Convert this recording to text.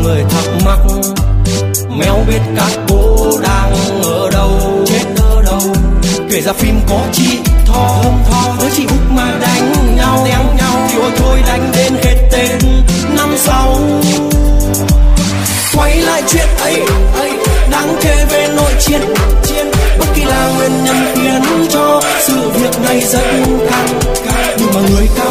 người thắc mắc Mèo biết các cô đang ở đâu, chết ở đâu. Kể ra phim có chị Tho với chị Út mà đánh nhau thì ôi thôi đánh đến hết Tết năm sau. Quay lại chuyện ấy đang kể về nội chiến, bất kỳ là nguyên nhân khiến cho sự việc này rất căng, nhưng mà người